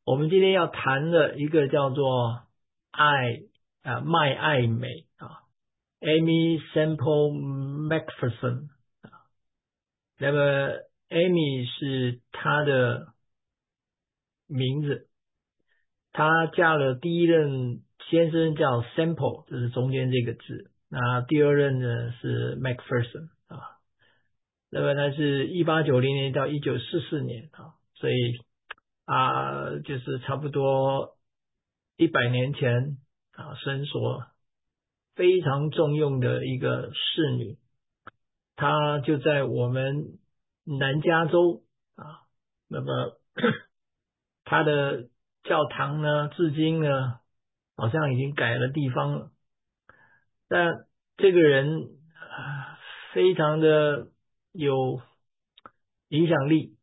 我们今天要谈的一个叫做麦爱美Amy Semple McPherson 那么 Amy 是她的名字，她嫁了第一任先生叫 Semple， 这是中间这个字，那第二任呢是 McPherson 那么他是1890年到1944年所以就是差不多100年前神所非常重用的一个侍女，她就在我们南加州那么她的教堂呢至今呢好像已经改了地方了，但这个人非常的有影响力。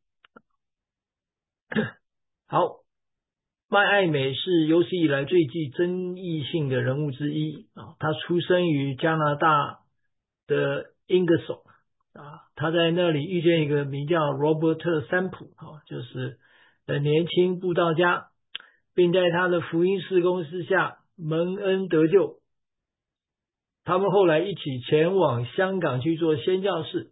好，麦爱美是有史以来最具争议性的人物之一他出生于加拿大的英格索他在那里遇见一个名叫罗伯特三普就是年轻布道家，并在他的福音事工之下蒙恩得救。他们后来一起前往香港去做宣教士，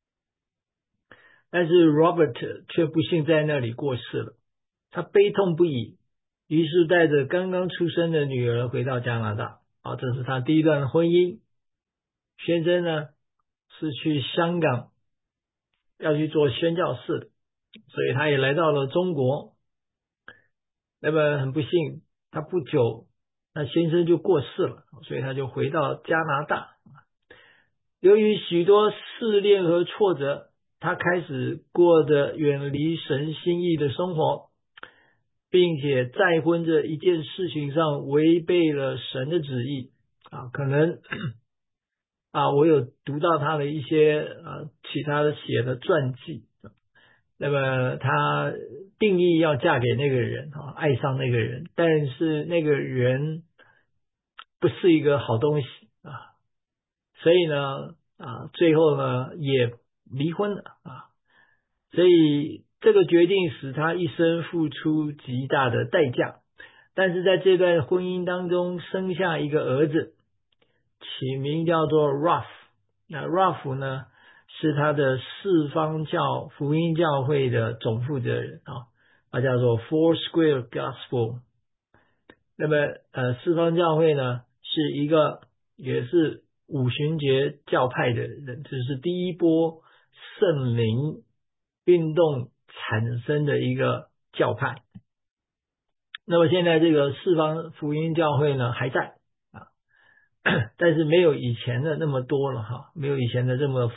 但是 Robert 却不幸在那里过世了。他悲痛不已，于是带着刚刚出生的女儿回到加拿大这是他第一段婚姻。先生呢是去香港要去做宣教士的，所以他也来到了中国。那么很不幸，他不久那先生就过世了，所以他就回到加拿大。由于许多试炼和挫折，他开始过着远离神心意的生活，并且在婚这一件事情上违背了神的旨意可能我有读到他的一些其他的写的传记，那么他定义要嫁给那个人爱上那个人，但是那个人不是一个好东西所以呢最后呢也离婚了所以这个决定使他一生付出极大的代价，但是在这段婚姻当中生下一个儿子，起名叫做 Ralph。 那 Ralph 呢是他的四方教福音教会的总负责人他叫做 Four Square Gospel。 那么四方教会呢是一个也是五旬节教派的人，这是第一波圣灵运动产生的一个教派。那么现在这个四方福音教会呢还在但是没有以前的那么多了没有以前的这么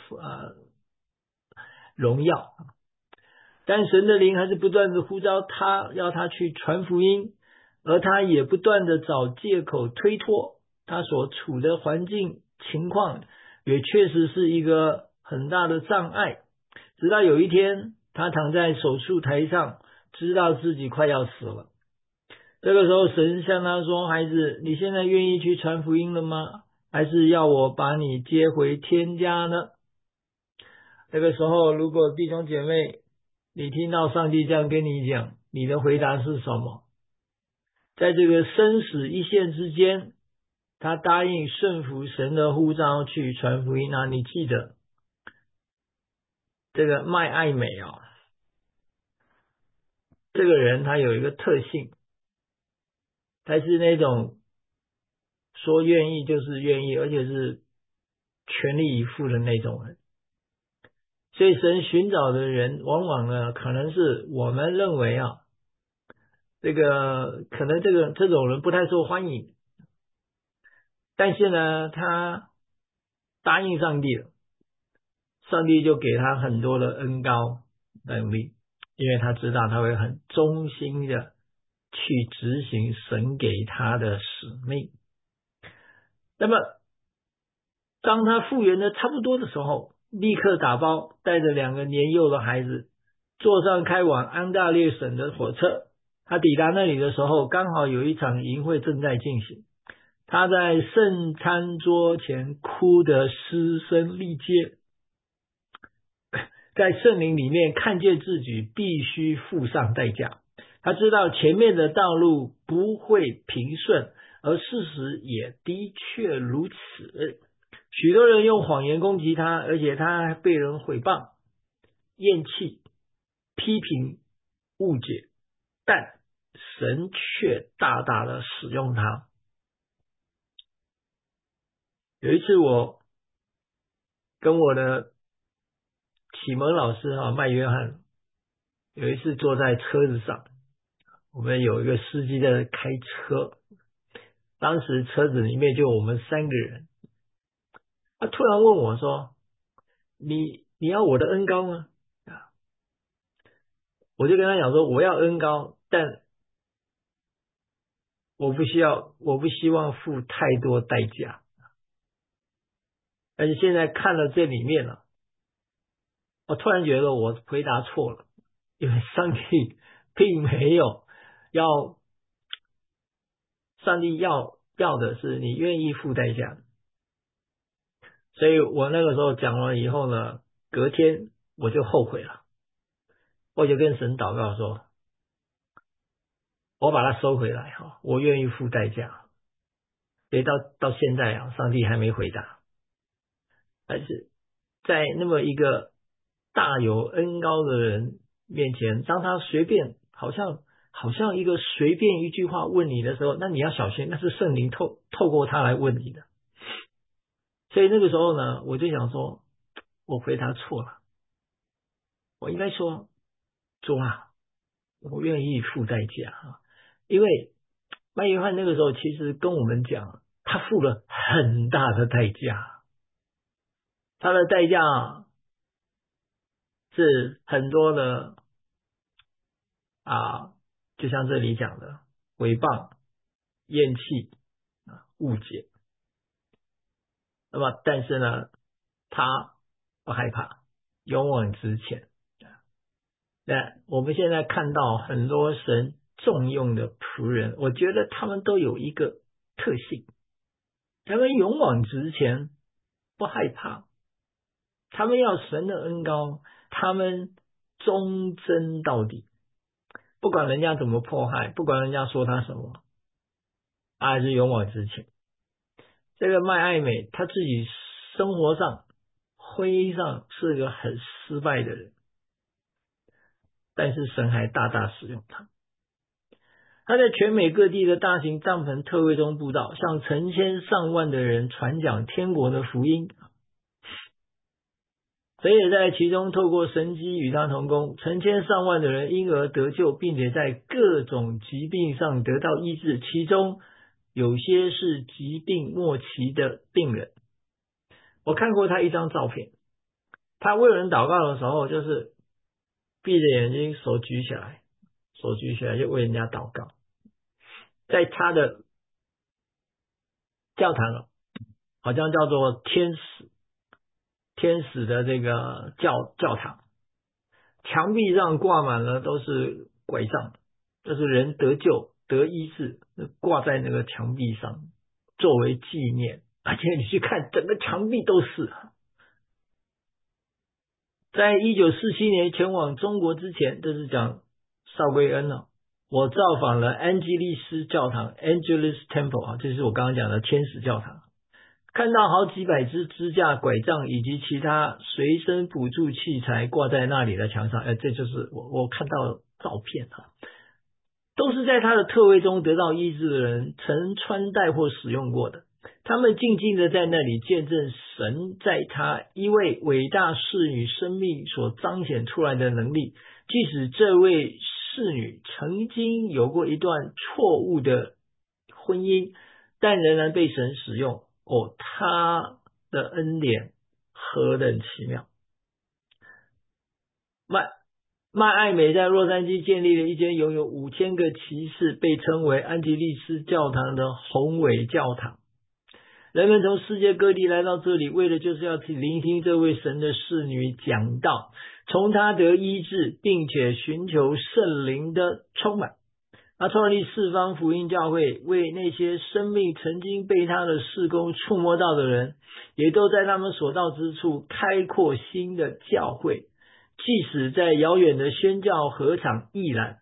荣耀，但神的灵还是不断的呼召他，要他去传福音，而他也不断的找借口推脱他所处的环境情况，也确实是一个很大的障碍。直到有一天他躺在手术台上，知道自己快要死了。这个时候神向他说，孩子，你现在愿意去传福音了吗？还是要我把你接回天家呢？这个时候如果弟兄姐妹你听到上帝这样跟你讲，你的回答是什么？在这个生死一线之间，他答应顺服神的呼召去传福音你记得这个麦爱美这个人他有一个特性，他是那种说愿意就是愿意，而且是全力以赴的那种人。所以神寻找的人往往呢可能是我们认为这个可能这种人不太受欢迎，但是呢他答应上帝了，上帝就给他很多的恩膏能力，因为他知道他会很忠心的去执行神给他的使命。那么当他复原的差不多的时候，立刻打包带着2个年幼的孩子坐上开往安大略省的火车。他抵达那里的时候，刚好有一场营会正在进行，他在圣餐桌前哭得嘶声力竭，在圣灵里面看见自己必须付上代价， 他知道前面的道路不会平顺，而事实也的确如此。许多人用谎言攻击他，而且他还被人毁谤、厌弃、批评、误解，但神却大大的使用他。有一次我跟我的启蒙老师麦约翰，有一次坐在车子上，我们有一个司机在开车，当时车子里面就我们3个人，他突然问我说，你要我的恩膏吗？我就跟他讲说，我要恩膏，但我不希望付太多代价。但是现在看了这里面了，我突然觉得我回答错了，因为上帝并没有要，上帝要的是你愿意付代价。所以我那个时候讲完以后呢，隔天我就后悔了，我就跟神祷告说，我把它收回来，我愿意付代价。所以到现在上帝还没回答。但是在那么一个大有恩膏的人面前，当他随便好像一个随便一句话问你的时候，那你要小心，那是圣灵透过他来问你的。所以那个时候呢，我就想说，我回答错了，我应该说，主啊，我愿意付代价。因为麦约翰那个时候其实跟我们讲，他付了很大的代价，他的代价是很多的就像这里讲的诽谤、厌弃、误解。那么但是呢，他不害怕，勇往直前。那我们现在看到很多神重用的仆人，我觉得他们都有一个特性，他们勇往直前，不害怕，他们要神的恩膏，他们忠贞到底，不管人家怎么迫害，不管人家说他什么，他还是勇往直前。这个麦爱美他自己生活上、婚姻上是个很失败的人，但是神还大大使用他。他在全美各地的大型帐篷特会中布道，向成千上万的人传讲天国的福音。神也在其中透过神迹与他同工，成千上万的人因而得救，并且在各种疾病上得到医治，其中有些是疾病末期的病人。我看过他一张照片，他为人祷告的时候，就是闭着眼睛，手举起来就为人家祷告。在他的教堂好像叫做天使的这个教堂，墙壁上挂满了都是拐杖，就是人得救得医治挂在那个墙壁上作为纪念。而且你去看整个墙壁都是。在1947年前往中国之前，这是讲邵圭恩我造访了安基利斯教堂 Angelus Temple 这是我刚刚讲的天使教堂，看到好几百只支架、拐杖以及其他随身辅助器材挂在那里的墙上。这就是我看到的照片都是在他的特会中得到医治的人曾穿戴或使用过的。他们静静的在那里见证神在他一位伟大侍女生命所彰显出来的能力，即使这位侍女曾经有过一段错误的婚姻，但仍然被神使用。他的恩典何等奇妙。麦爱美在洛杉矶建立了一间拥有5000个骑士，被称为安吉利斯教堂的宏伟教堂。人们从世界各地来到这里，为的就是要去聆听这位神的侍女讲道，从她得医治，并且寻求圣灵的充满。他创立四方福音教会，为那些生命曾经被他的事工触摸到的人，也都在他们所到之处开阔新的教会。即使在遥远的宣教禾场一览，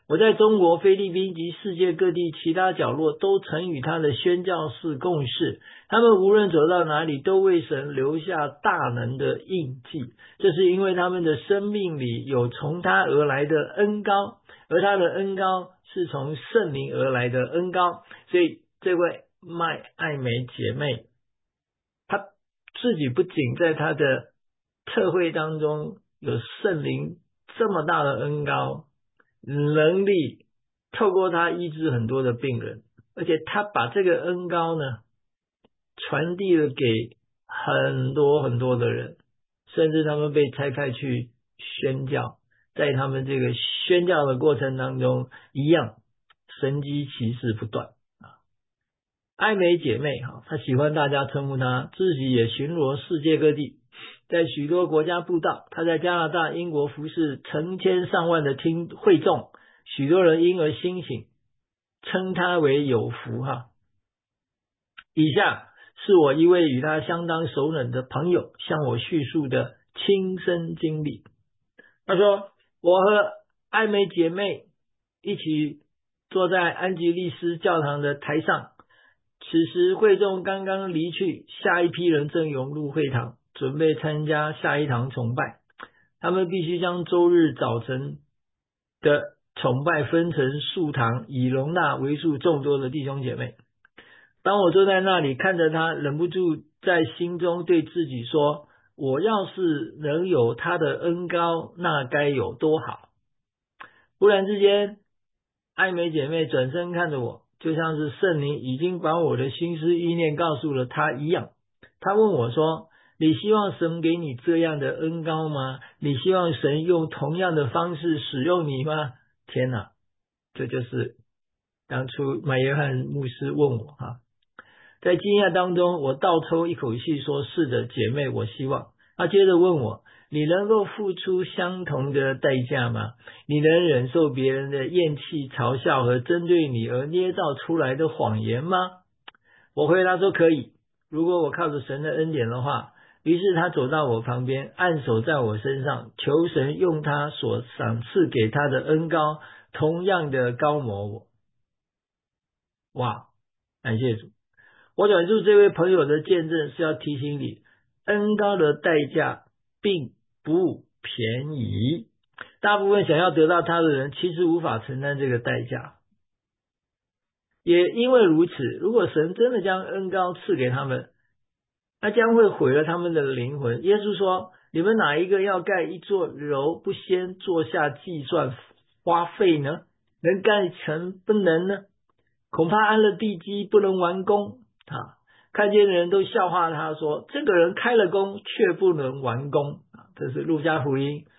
我在中国、菲律宾及世界各地其他角落都曾与他的宣教士共事，他们无论走到哪里都为神留下大能的印记，这是因为他们的生命里有从他而来的恩膏，而他的恩膏是从圣灵而来的恩膏。所以这位艾美姐妹，她自己不仅在她的特会当中有圣灵这么大的恩膏能力，透过她医治很多的病人，而且她把这个恩膏呢传递了给很多很多的人，甚至他们被差派去宣教，在他们这个宣教的过程当中一样神迹奇事不断。艾美姐妹她喜欢大家称呼她，自己也巡逻世界各地，在许多国家布道。她在加拿大、英国服侍成千上万的会众，许多人因而欣醒，称她为有福以下是我一位与她相当熟稔的朋友向我叙述的亲身经历。他说，我和艾美姐妹一起坐在安吉利斯教堂的台上，此时会众刚刚离去，下一批人正涌入会堂，准备参加下一堂崇拜。他们必须将周日早晨的崇拜分成数堂，以容纳为数众多的弟兄姐妹。当我坐在那里看着他，忍不住在心中对自己说，我要是能有他的恩膏，那该有多好。忽然之间，艾美姐妹转身看着我，就像是圣灵已经把我的心思意念告诉了她一样。她问我说，你希望神给你这样的恩膏吗？你希望神用同样的方式使用你吗？天哪，这就是当初马约翰牧师问我在惊讶当中，我倒抽一口气说，是的，姐妹，我希望。他接着问我，你能够付出相同的代价吗？你能忍受别人的厌弃、嘲笑和针对你而捏造出来的谎言吗？我回答说可以，如果我靠着神的恩典的话。于是他走到我旁边，按手在我身上，求神用他所赏赐给他的恩膏同样的膏抹我。哇，感谢主。我转述这位朋友的见证是要提醒你，恩膏的代价并不便宜，大部分想要得到他的人其实无法承担这个代价。也因为如此，如果神真的将恩膏赐给他们，那将会毁了他们的灵魂。耶稣说，你们哪一个要盖一座楼，不先坐下计算花费呢？能盖成不能呢？恐怕安了地基不能完工看见的人都笑话他说，这个人开了工却不能完工这是路加福音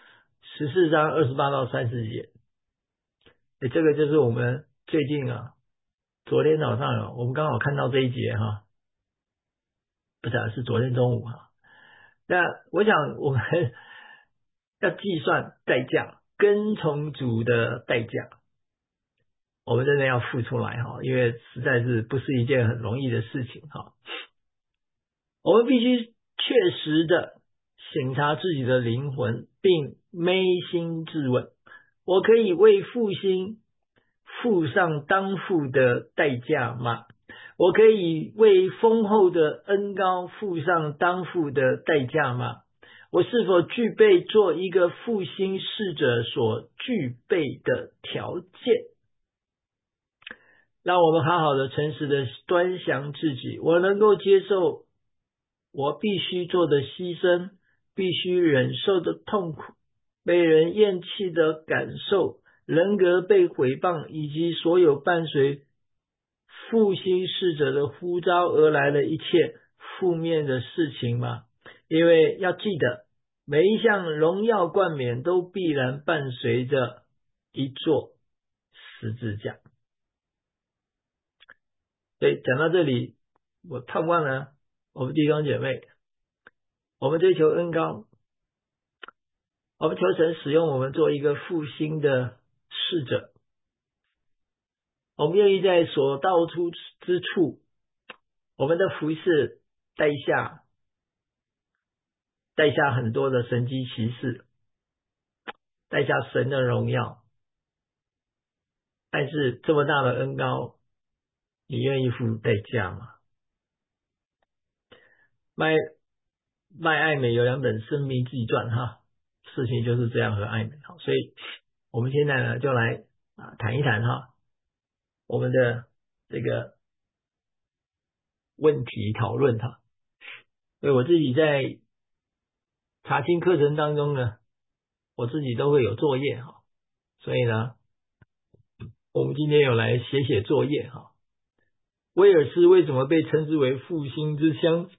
14章28到30节。这个就是我们最近昨天早上我们刚好看到这一节不是昨天中午那我想我们要计算代价，跟从主的代价，我们真的要付出来因为实在是不是一件很容易的事情我们必须确实的省察自己的灵魂，并扪心自问，我可以为复兴付上当付的代价吗？我可以为丰厚的恩膏付上当付的代价吗？我是否具备做一个复兴使者所具备的条件？让我们好好的诚实的端详自己，我能够接受我必须做的牺牲，必须忍受的痛苦，被人厌弃的感受，人格被毁谤，以及所有伴随复兴使者的呼召而来的一切负面的事情吗？因为要记得，每一项荣耀冠冕都必然伴随着一座十字架。所以讲到这里，我盼望呢，我们弟兄姐妹，我们追求恩膏，我们求神使用我们做一个复兴的使者，我们愿意在所到处之处，我们的服事带下很多的神迹奇事，带下神的荣耀， 但是这么大的恩膏，你愿意付代价吗？卖爱美有2本生命自传哈，事情就是这样和爱美好，所以我们现在呢就来谈一谈哈我们的这个问题讨论哈。所以我自己在查经课程当中呢，我自己都会有作业哈，所以呢，我们今天有来写作业哈。威尔斯为什么被称之为复兴之乡？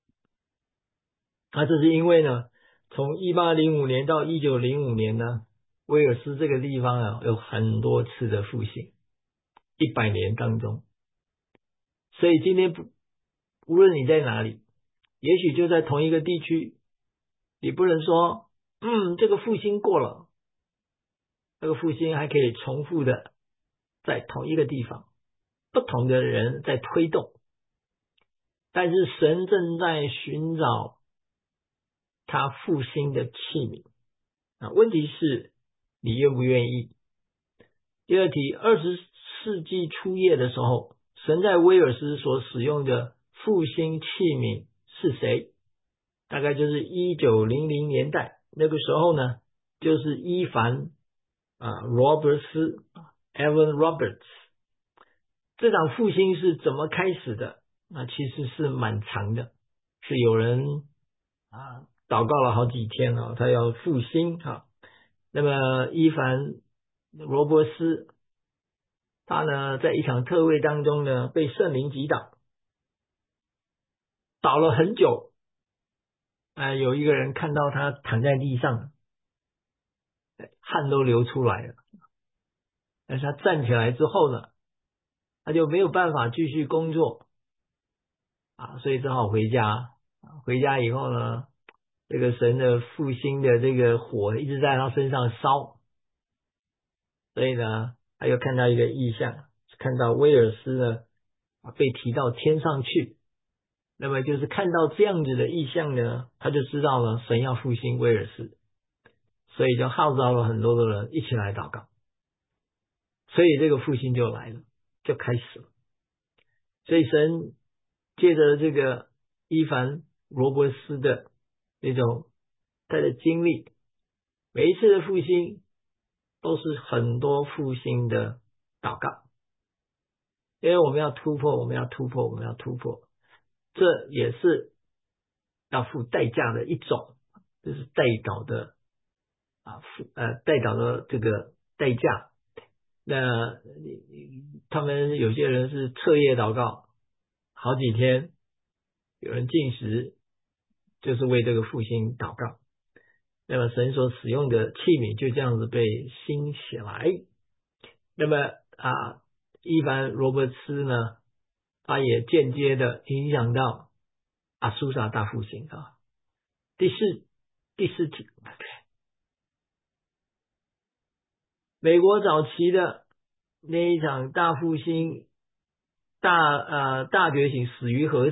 这是因为呢，从1805年到1905年呢，威尔斯这个地方有很多次的复兴，100年当中。所以今天无论你在哪里，也许就在同一个地区，你不能说，这个复兴过了，这个复兴还可以重复的在同一个地方，不同的人在推动，但是神正在寻找他复兴的器皿。问题是你愿不愿意？第二题，20世纪初叶的时候，神在威尔斯所使用的复兴器皿是谁？大概就是1900年代，那个时候呢，就是伊凡罗伯斯 Evan Roberts。 这场复兴是怎么开始的？其实是蛮长的，是有人祷告了好几天他要复兴那么伊凡罗伯斯他呢在一场特会当中呢被圣灵击倒，倒了很久，有一个人看到他躺在地上，汗都流出来了，但是他站起来之后呢，他就没有办法继续工作所以只好回家。回家以后呢，这个神的复兴的这个火一直在他身上烧，所以呢他又看到一个异象，看到威尔斯呢被提到天上去。那么就是看到这样子的异象呢，他就知道了神要复兴威尔斯，所以就号召了很多的人一起来祷告，所以这个复兴就来了，就开始了。所以神借着这个伊凡罗伯斯的那种他的经历，每一次的复兴都是很多复兴的祷告，因为我们要突破，我们要突破，我们要突破，这也是要付代价的一种，就是代祷的代祷的这个代价。那他们有些人是彻夜祷告好几天，有人禁食，就是为这个复兴祷告。那么神所使用的器皿就这样子被兴起来。那么伊凡罗伯茨呢，他也间接的影响到阿苏萨大复兴第四题，美国早期的那一场大复兴大觉醒始于何时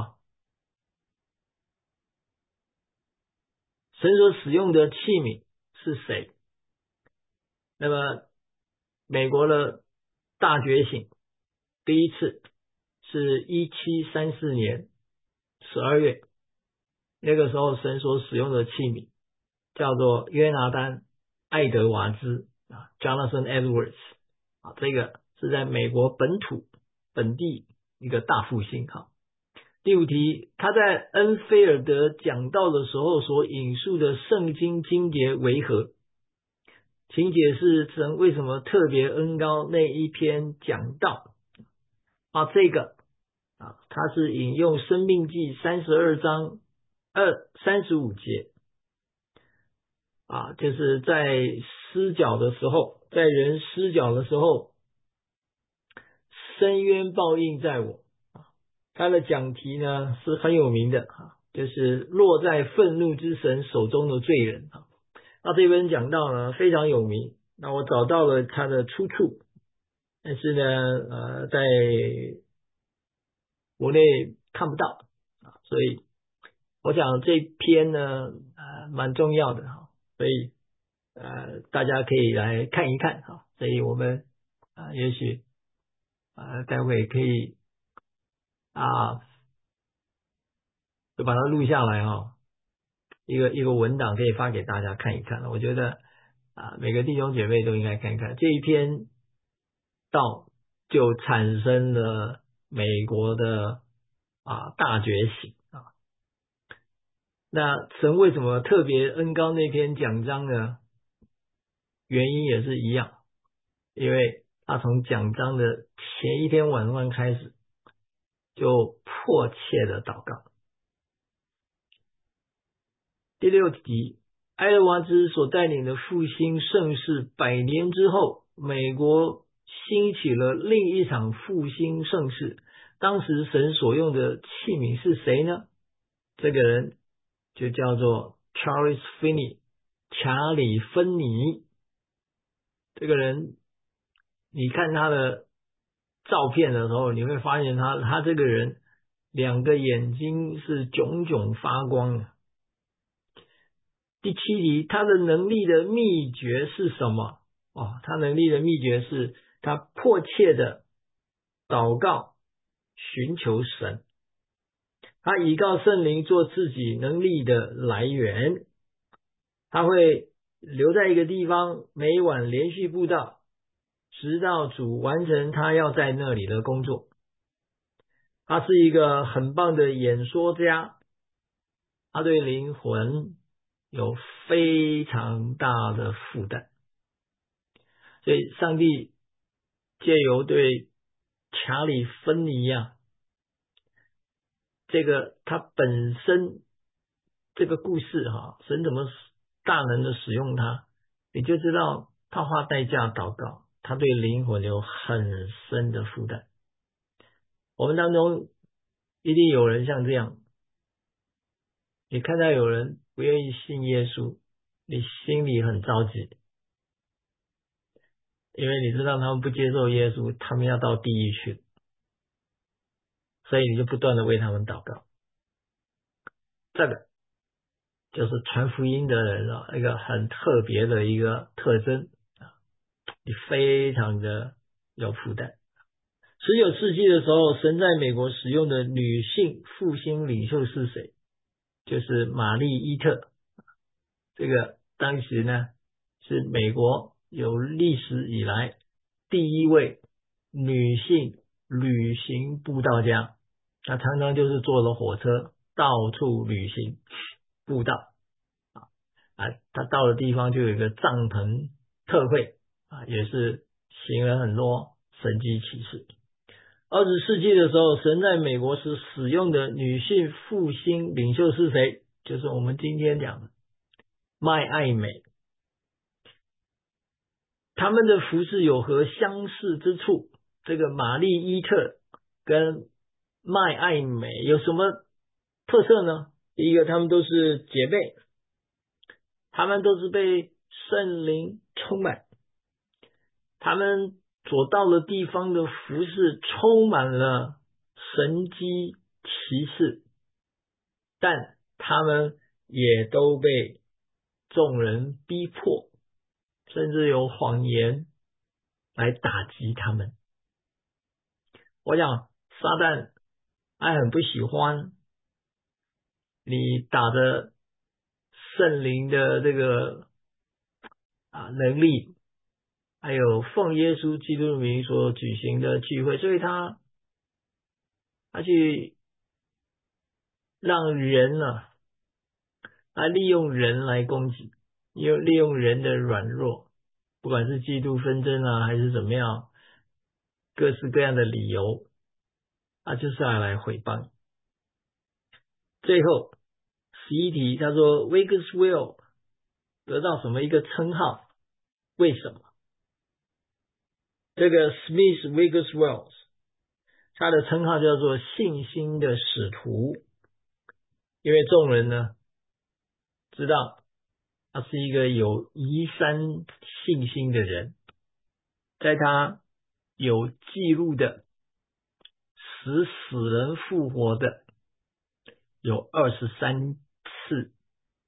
神所使用的器皿是谁？那么美国的大觉醒第一次是1734年12月，那个时候神所使用的器皿叫做约拿丹爱德华兹Jonathan Edwards 这个是在美国本地一个大复兴第五题，他在恩菲尔德讲道的时候所引述的圣经经节为何？请解释神为什么特别恩膏那一篇讲道这个他是引用申命记32章35节就是在施脚的时候，在人施脚的时候，深渊报应在我。他的讲题呢是很有名的就是落在愤怒之神手中的罪人那这本讲道呢非常有名，那我找到了他的出处，但是呢在国内看不到所以我想这篇呢蛮重要的所以大家可以来看一看所以我们也许待会可以就把它录下来一个文档可以发给大家看一看。我觉得每个弟兄姐妹都应该看一看这一篇道，就产生了美国的大觉醒那神为什么特别恩高那篇讲章呢？原因也是一样，因为他从讲章的前一天晚上开始就迫切的祷告。第6集，爱德华兹所带领的复兴盛世100年之后，美国兴起了另一场复兴盛世。当时神所用的器皿是谁呢？这个人就叫做 Charles Finney， 查理芬尼。这个人你看他的照片的时候，你会发现他这个人2个眼睛是炯炯发光的。第7题，他的能力的秘诀是什么？他能力的秘诀是他迫切的祷告，寻求神。他倚靠圣灵做自己能力的来源。他会留在一个地方，每晚连续布道，直到主完成他要在那里的工作。他是一个很棒的演说家，他对灵魂有非常大的负担，所以上帝借由对查理芬尼这个他本身这个故事神怎么大能的使用他，你就知道他花代价祷告，他对灵魂有很深的负担。我们当中一定有人像这样，你看到有人不愿意信耶稣，你心里很着急，因为你知道他们不接受耶稣，他们要到地狱去，所以你就不断的为他们祷告。这个就是传福音的人一个很特别的一个特征你非常的有负担。19世纪的时候，神在美国使用的女性复兴领袖是谁？就是玛丽伊特。这个当时呢是美国有历史以来第一位女性旅行布道家。她常常就是坐了火车到处旅行布道她到的地方就有一个帐篷特会也是行了很多神迹奇事。20世纪的时候，神在美国是使用的女性复兴领袖是谁？就是我们今天讲的麦爱美。他们的服饰有何相似之处？这个玛丽伊特跟麦爱美有什么特色呢？第一个，他们都是姐妹，他们都是被圣灵充满，他们所到的地方的服饰充满了神迹奇事，但他们也都被众人逼迫，甚至有谎言来打击他们。我想撒旦还很不喜欢你打着圣灵的这个能力，还有奉耶稣基督的名所举行的聚会，所以他去让人来利用人来攻击，利用人的软弱，不管是嫉妒纷争还是怎么样，各式各样的理由就是要来毁谤。最后11题，他说 Wigglesworth 得到什么一个称号？为什么？这个 Smith Wigglesworth 他的称号叫做信心的使徒，因为众人呢知道他是一个有移山信心的人，在他有记录的使死人复活的有23次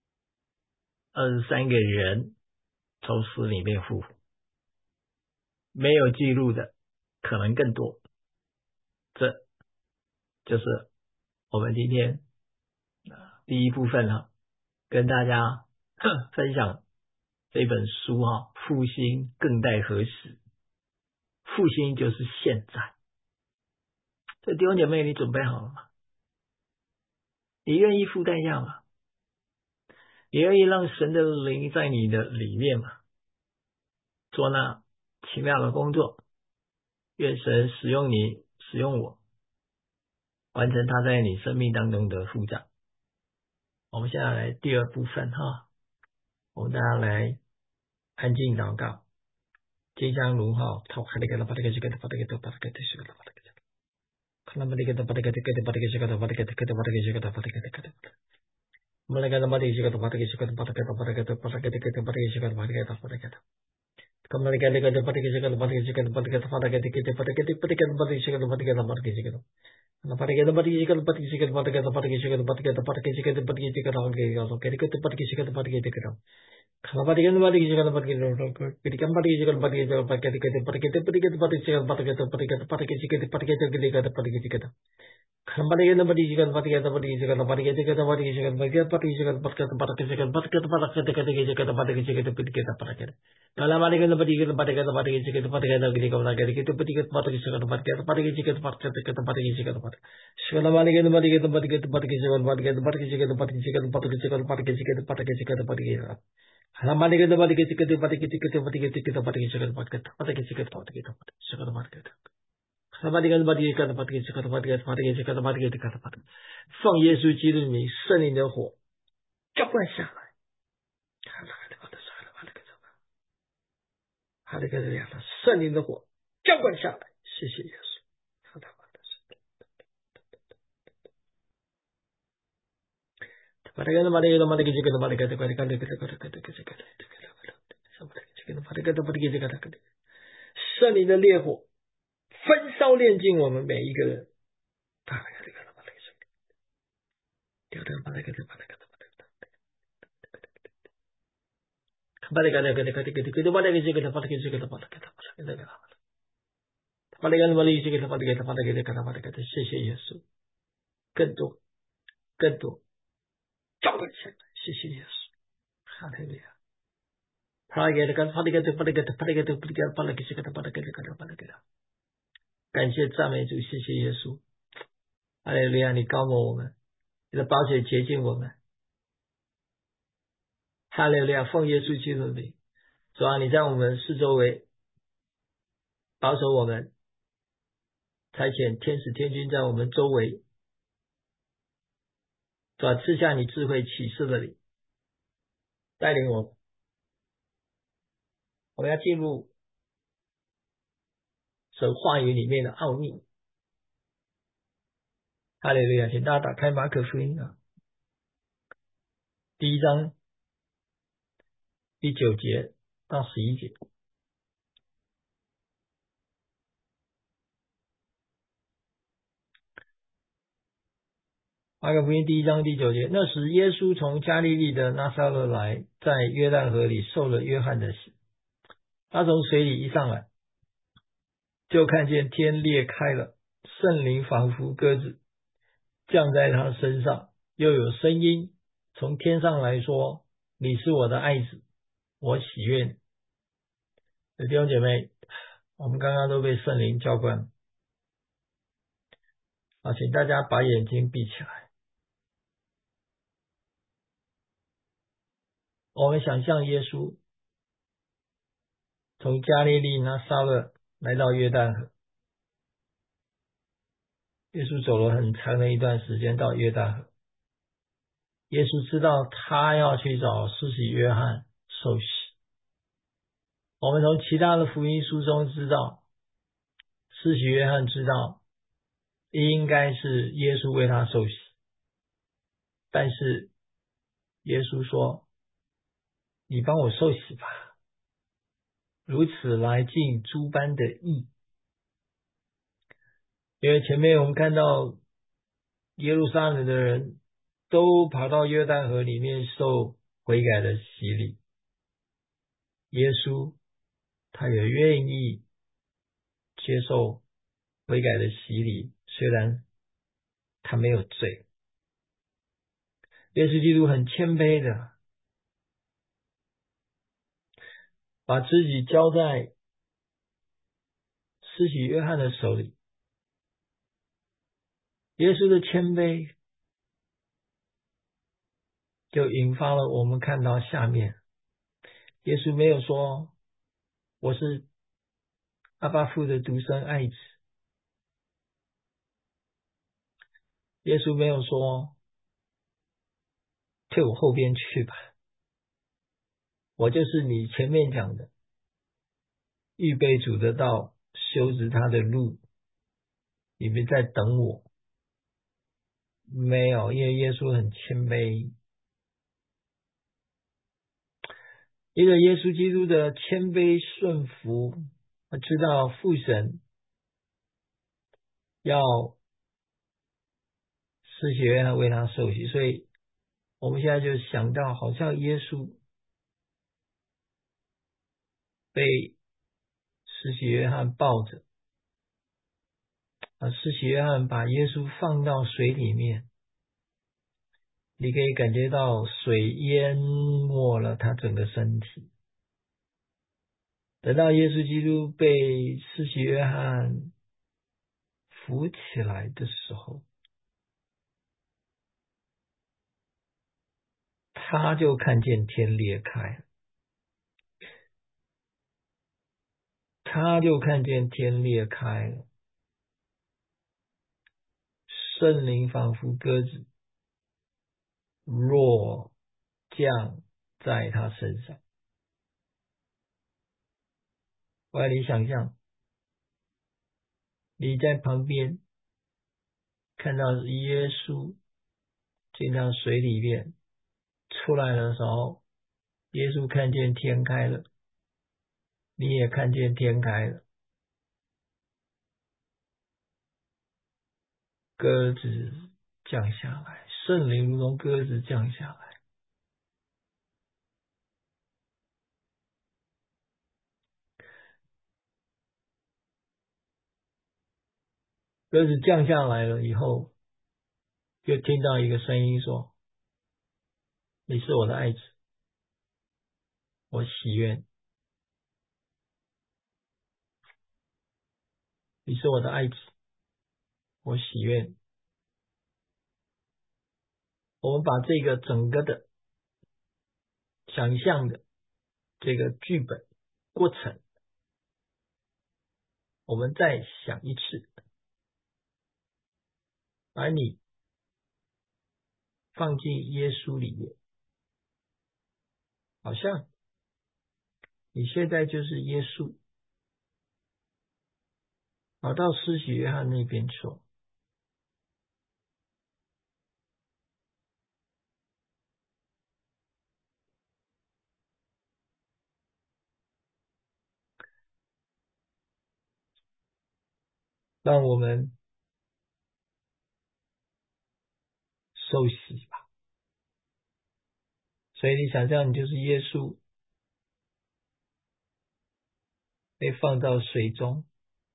，23个人从死里面复活。 没有记录的可能更多。这就是我们今天第一部分跟大家分享这本书复兴更待何时？复兴就是现在。这弟兄姐妹，你准备好了吗？你愿意付代价吗？你愿意让神的灵在你的里面吗？做那奇妙的工作，愿神使用你，使用我，完成他在你生命当中的复长。我们现在来第二部分我们大家来安静祷告。金香如号，讨哈利格的巴利格西格的巴利格的巴利格的西格的巴利格的，卡拉巴利格的巴利格的格的巴利格西格的巴利格的格的巴利格西格的巴利格的格的，马利格的巴利格西格的巴利格西格的巴利格的巴利格的巴利格的格的巴利格西格的巴利格的巴利格的。Kembali kali kali pada kisah pada kisah pada kata pada kata kita pada kata pada kata pada kisah pada kata pada kisah pada kata pada kisah pada kisah pada kata pada kisah pada kata pada kisah pada kisah pada kata pada kisah pada kata kalau pada kata pada kisah pada kisah ketika pada kisah pada kisah pada kata pada kata pada kata pada kisah pada kata pada kata pada kisah pada kata pada kisah kembali ke tempat isikan tempat kita tempat isikan tempat kita tempat isikan tempat kita tempat isikan tempat kita tempat isikan tempat kita tempat kita tempat isikan tempat isikan tempat kita tempat kita dalam hal ini tempat isikan tempat kita tempat isikan tempat kita gini kau nak gini kita tempat isikan tempat kita tempat isikan tempat kita tempat isikan tempat segala hal ini tempat kita tempat kita tempat isikan tempat kita tempat isikan tempat isikan tempat isikan tempat isikan tempat isikan tempat kita dalam hal ini tempat kita tempat kita tempat kita tempat isikan tempat kita tempat isikan tempat kita tempat isikan tempat kita放耶稣基督的名，圣灵的火浇灌下来，圣灵的火浇灌下来，谢谢耶稣。圣灵的烈火焚烧炼净我们每一个人。谢谢耶稣，更多更多浇灌下来，谢谢耶稣，哈利路亚。感谢赞美主，谢谢耶稣，哈利路亚！你膏抹我们，你的宝血洁净我们，哈利路亚！奉耶稣基督的名，主啊，你在我们四周围保守我们，差遣天使天军在我们周围，主啊，赐下你智慧启示的灵，带领我们。我们要进入神话语里面的奥秘。哈利路亚！请大家打开马可福音第一章第9节到11节。马可福音第一章第9节，那时耶稣从加利利的拿撒勒来，在约旦河里受了约翰的洗。他从水里一上来，就看见天裂开了，圣灵仿佛鸽子降在他身上，又有声音从天上来说：“你是我的爱子，我喜悦你。”弟兄姐妹，我们刚刚都被圣灵浇灌请大家把眼睛闭起来。我们想象耶稣从加利利拿撒勒来到约旦河，耶稣走了很长的一段时间到约旦河。耶稣知道他要去找施洗约翰受洗。我们从其他的福音书中知道，施洗约翰知道应该是耶稣为他受洗，但是耶稣说：“你帮我受洗吧，如此来尽诸般的义。”因为前面我们看到耶路撒冷的人都跑到约旦河里面受悔改的洗礼，耶稣他也愿意接受悔改的洗礼，虽然他没有罪。耶稣基督很谦卑的把自己交在施洗约翰的手里。耶稣的谦卑就引发了我们看到下面，耶稣没有说我是阿爸父的独生爱子，耶稣没有说退我后边去吧，我就是你前面讲的预备主的道，修直他的路，你们在等我。没有，因为耶稣很谦卑。一个耶稣基督的谦卑顺服，他知道父神要施洗约翰为他受洗，所以我们现在就想到，好像耶稣被施洗约翰抱着，施洗约翰把耶稣放到水里面，你可以感觉到水淹没了他整个身体。等到耶稣基督被施洗约翰扶起来的时候，他就看见天裂开，他就看见天裂开了，圣灵仿佛鸽子落降在他身上。我要你想象，你在旁边看到耶稣进到水里面，出来的时候，耶稣看见天开了，你也看见天开了，鸽子降下来，圣灵如同鸽子降下来。鸽子降下来了以后，就听到一个声音说：你是我的爱子，我喜悦。你是我的爱子，我喜悦。我们把这个整个的想象的这个剧本过程，我们再想一次，把你放进耶稣里面，好像你现在就是耶稣，跑到施洗约翰那边说：让我们受洗吧。所以你想象你就是耶稣，被放到水中，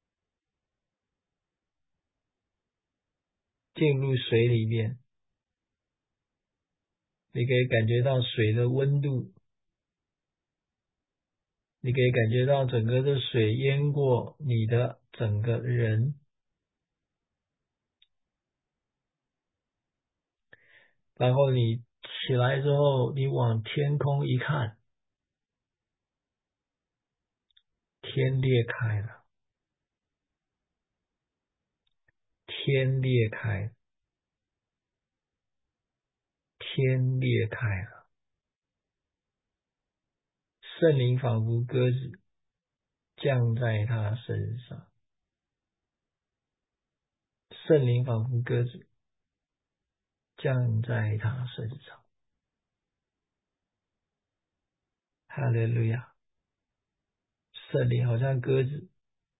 进入水里面，你可以感觉到水的温度，你可以感觉到整个的水淹过你的整个人，然后你起来之后，你往天空一看，天裂开了，天裂开，天裂开了，圣灵仿佛鸽子降在他身上，圣灵仿佛鸽子降在他身上。哈利路亚！圣灵好像鸽子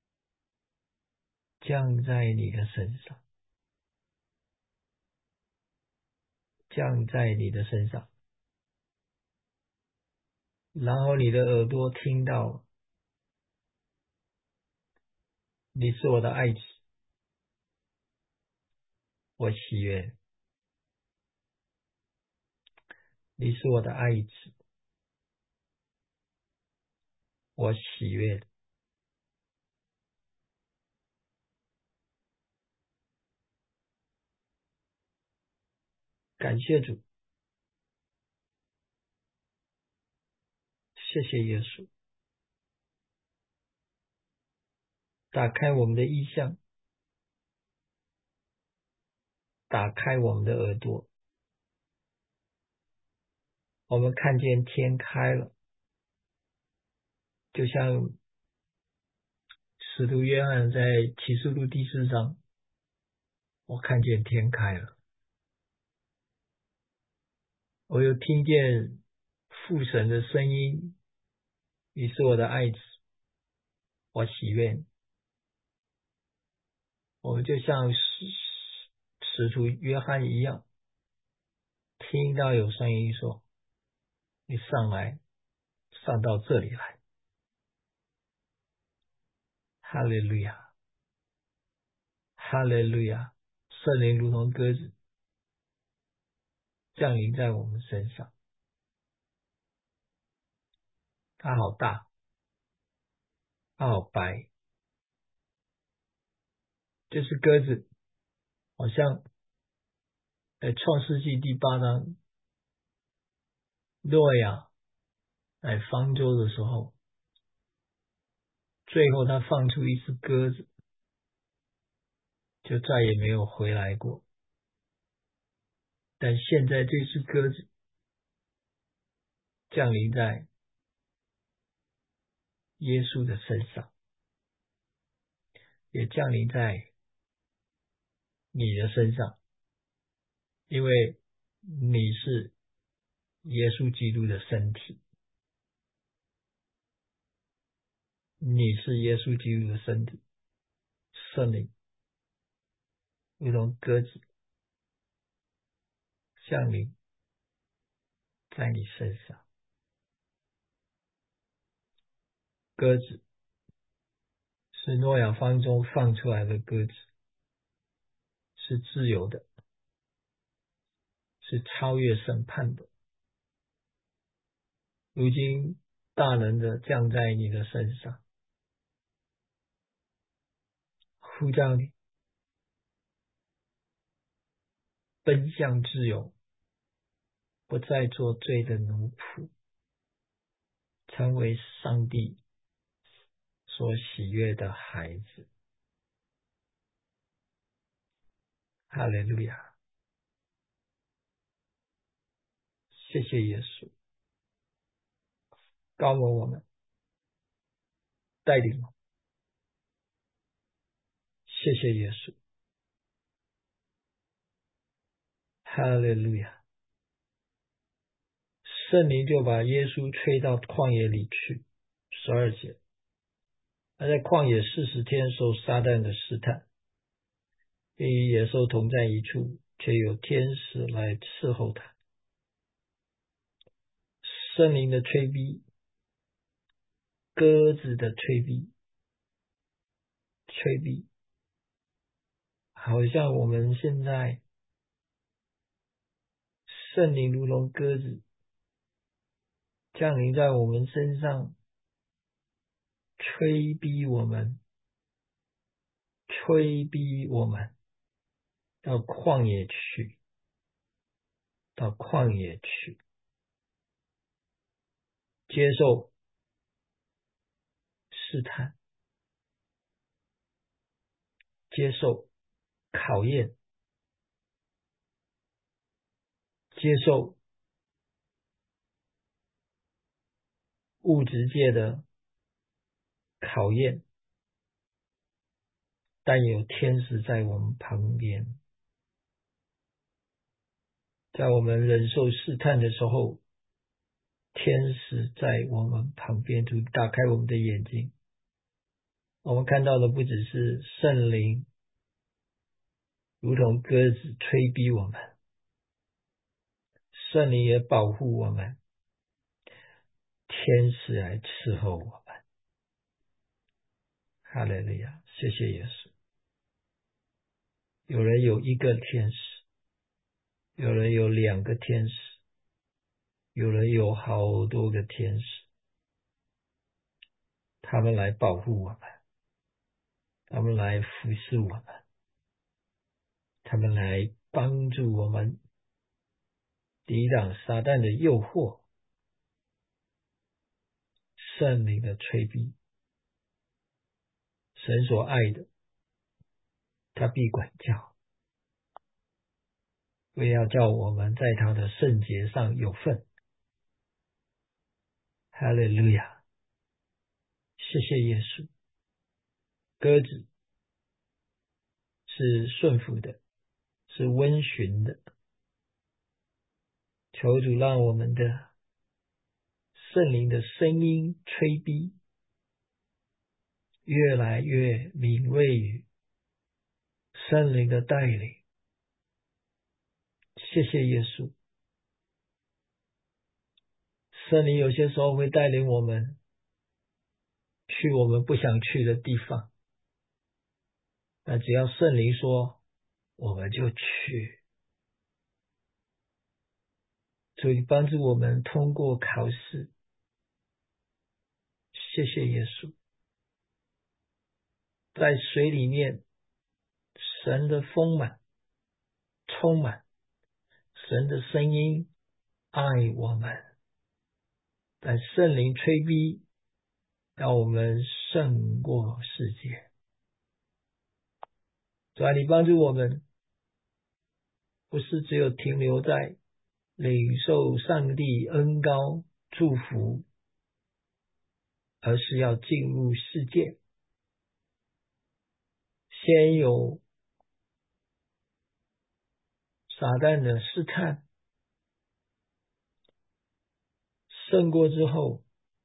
降在你的身上，降在你的身上，然后你的耳朵听到， 你是我的爱子，我喜悦。你是我的爱子，我喜悦。感谢主，谢谢耶稣，打开我们的意象，打开我们的耳朵，我们看见天开了，就像使徒约翰在启示录第4章，我看见天开了，我又听见父神的声音，你是我的爱子，我喜悦你。我们就像使徒约翰一样，听到有声音说，你上来，上到这里来。哈利路亚，哈利路亚，圣灵如同鸽子降临在我们身上，它好大，它好白，就是鸽子，好像在创世纪第8章，诺亚在方舟的时候，最后他放出一只鸽子，就再也没有回来过。但现在这只鸽子降临在耶稣的身上，也降临在你的身上，因为你是耶稣基督的身体，你是耶稣基督的身体，圣灵如同鸽子降临在你身上。鸽子是诺亚方舟放出来的鸽子，是自由的，是超越审判的。如今大能的降在你的身上，呼召你奔向自由，不再做罪的奴仆，成为上帝所喜悦的孩子。哈利路亚！谢谢耶稣，高摩我们，带领我们。谢谢耶稣，哈利路亚！圣灵就把耶稣吹到旷野里去。12节，他在旷野40天受撒旦的试探，并与野兽同在一处，却有天使来伺候他。圣灵的吹逼，鸽子的吹逼，吹逼，好像我们现在圣灵如同鸽子降临在我们身上，吹逼我们，吹逼我们到旷野去，到旷野去，接受试探，接受考验，接受物质界的考验，但有天使在我们旁边，在我们忍受试探的时候，天使在我们旁边，就打开我们的眼睛，我们看到的不只是圣灵如同鸽子吹逼我们，圣灵也保护我们，天使来伺候我们。哈利路亚！ 谢谢耶稣。有人有一个天使，有人有2个天使，有人有好多个天使，他们来保护我们，他们来服侍我们，他们来帮助我们抵挡撒旦的诱惑，圣灵的催逼。神所爱的，他必管教，为要叫我们在他的圣洁上有份。哈利路亚！谢谢耶稣。鸽子是顺服的，是温驯的。求主让我们的圣灵的声音催逼越来越敏锐于圣灵的带领。谢谢耶稣。圣灵有些时候会带领我们去我们不想去的地方，但只要圣灵说，我们就去。主帮助我们通过考试。谢谢耶稣。在水里面，神的丰满充满，神的声音爱我们，在圣灵催逼，让我们胜过世界。主啊，你帮助我们，不是只有停留在领受上帝恩膏祝福，而是要进入世界，先有撒旦的试探，胜过之后，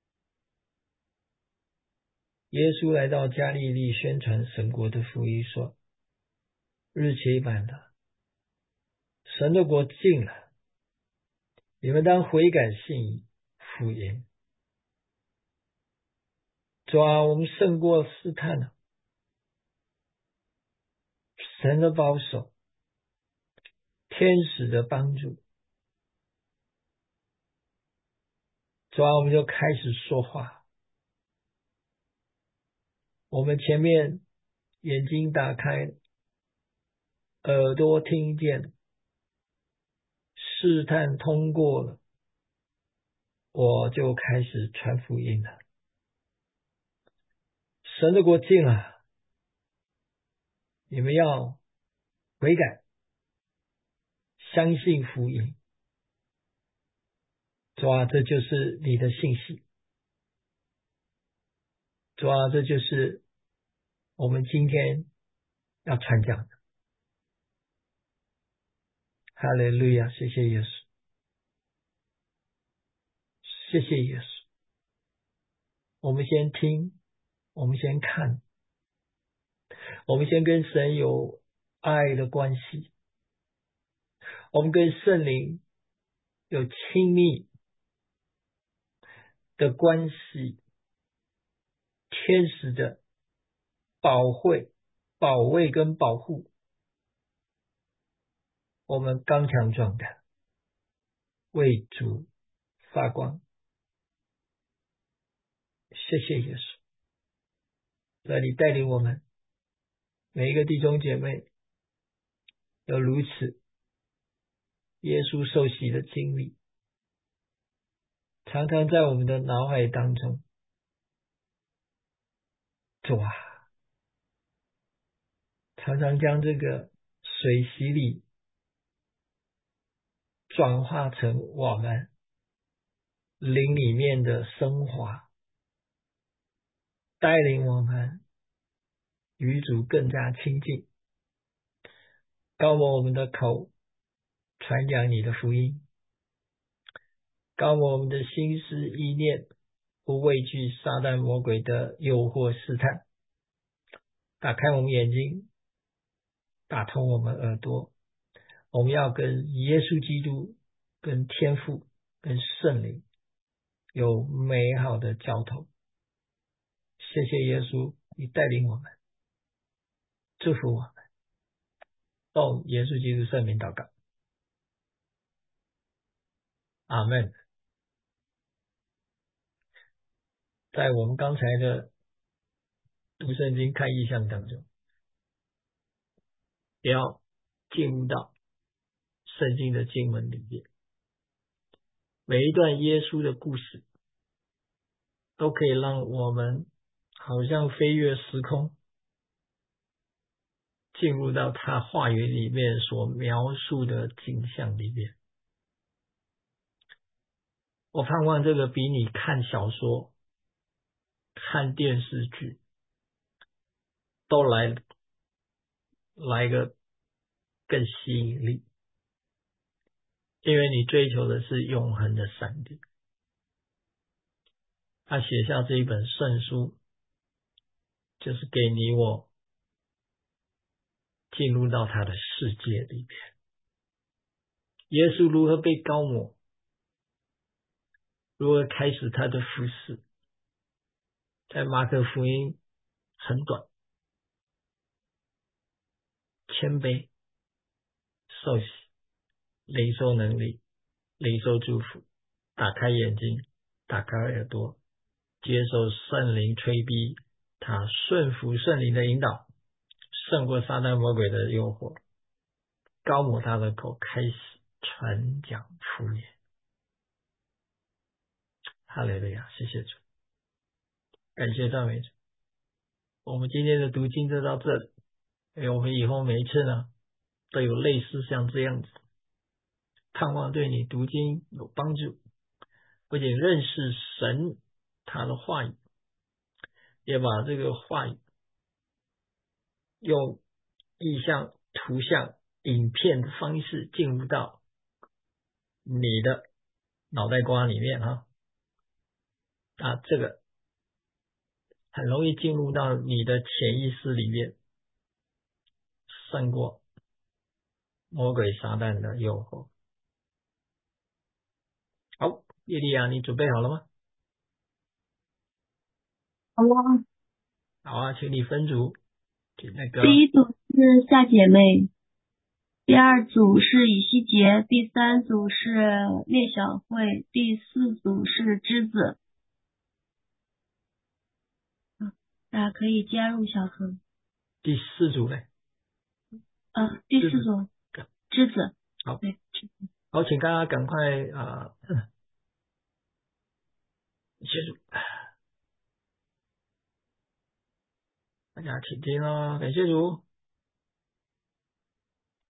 耶稣来到加利利宣传神国的福音，说：日期满了，神的国近了，你们当悔改信福音。主啊，我们胜过试探了，神的保守，天使的帮助。主啊，我们就开始说话，我们前面眼睛打开，耳朵听见，试探通过了，我就开始传福音了。神的国近了，你们要悔改，相信福音。主啊，这就是你的信息。主啊，这就是我们今天要传讲的。哈利路亚！谢谢耶稣，谢谢耶稣。我们先听，我们先看，我们先跟神有爱的关系，我们跟圣灵有亲密的关系，天使的保卫跟保护，我们刚强壮胆，为主发光。谢谢耶稣，在你带领我们每一个弟兄姐妹有如此耶稣受洗的经历，常常在我们的脑海当中。主啊，常常将这个水洗礼转化成我们灵里面的升华，带领我们与主更加亲近，高摩我们的口传讲你的福音，高摩我们的心思意念，不畏惧撒旦魔鬼的诱惑试探，打开我们眼睛，打通我们耳朵，我们要跟耶稣基督、跟天父、跟圣灵有美好的交通。谢谢耶稣，你带领我们， 祝福我们。奉耶稣基督圣名祷告，阿们。在我们刚才的读圣经看异象当中，也要进入到圣经的经文里面，每一段耶稣的故事都可以让我们好像飞越时空，进入到他话语里面所描述的景象里面。我盼望这个比你看小说、看电视剧都来个更吸引力，因为你追求的是永恒的上帝。他写下这一本圣书，就是给你我进入到他的世界里面。耶稣如何被膏抹，如何开始他的服事，在马可福音很短，谦卑、受洗、领受能力、领受祝福，打开眼睛，打开耳朵，接受圣灵催逼，他顺服圣灵的引导，胜过撒旦魔鬼的诱惑，膏抹他的口，开始传讲福音。哈利路亚，谢谢主，感谢赞美主。我们今天的读经就到这里，我们以后每一次呢，都有类似像这样子，盼望对你读经有帮助，不仅认识神他的话语，也把这个话语用意象、图像、影片的方式进入到你的脑袋瓜里面这个很容易进入到你的潜意识里面，胜过魔鬼撒旦的诱惑。好，叶利亚，你准备好了吗？ 好啊， 好啊，请你分组，那个第一组是夏姐妹，第二组是以西结，第三组是聂小慧，第四组是栀子。大家可以加入小组。 第四组嘞， 第四组栀子。 好， 对， 好，请大家赶快协助，大家请听哦，感谢主。